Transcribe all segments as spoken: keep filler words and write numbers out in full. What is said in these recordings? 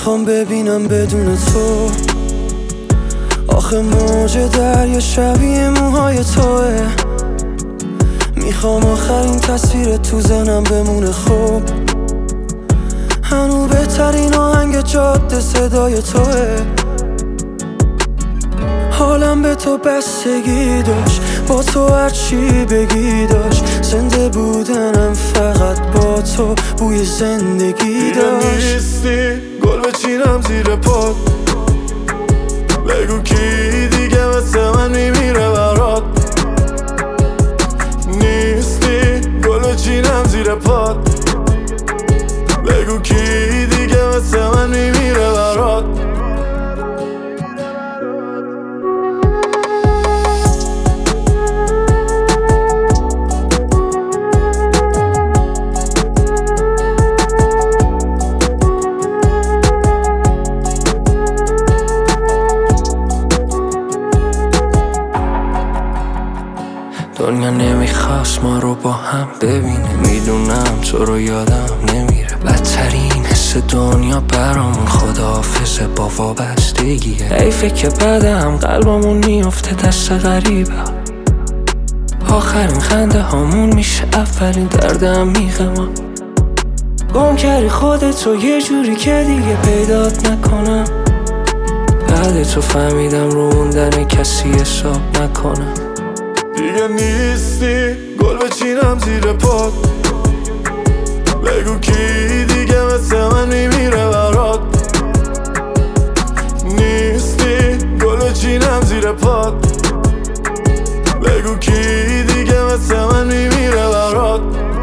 میخوام ببینم بدون تو. آخه موج دریا شبیه موهای توه. میخوام آخرین تصویر تو ذهنم بمونه خوب. هنو بهترین آهنگ جاده صدای توه. حالم به تو بستگی داشت، با تو هرچی بگی داشت. زنده بودنم فقط با تو بوی زندگی داشت. دیگه نیستی گل بچینم زیر پات. بگو کی دیگه مثل من میمیره برات. نیستی گل بچینم زیر پات. بگو کی دیگه مثل من میمیره برات. دنیا نمیخواست ما رو با هم ببینه. میدونم تو رو یادم نمیره. بدترین حس دنیا برامون خداحافظه با وابستگیه. حیفه که بعدم قلبمون میفته دست غریبه. آخرین خنده هامون میشه اولین دردم میغمم. گم کردی خودت رو یه جوری که دیگه پیدات نکنم. بعد تو فهمیدم رو موندن کسی حساب نکنم. دیگه نیستی گل بچینم زیر پات. بگو کی دیگه مثل من میمیره برات. نیستی گل بچینم زیر پات. بگو کی دیگه مثل من میمیره برات.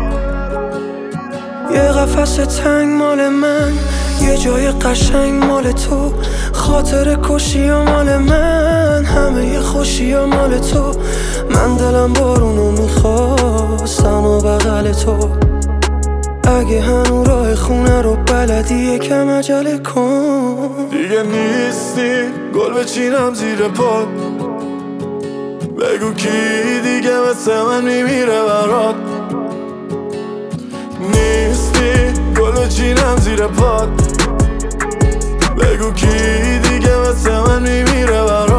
یه قفس تنگ مال من، یه جای قشنگ مال تو. خاطر کشی ها مال من، همه ی خوشی ها مال تو. من دلم بارونو میخواستم و بغل تو. اگه هنو راه خونه رو بلدی یکم عجله کن. دیگه نیستی گل بچینم زیر پات. بگو کی دیگه مثل من میمیره برات. نیستی گل بچینم زیر پات. بگو کی دیگه مثل من میمیره برات.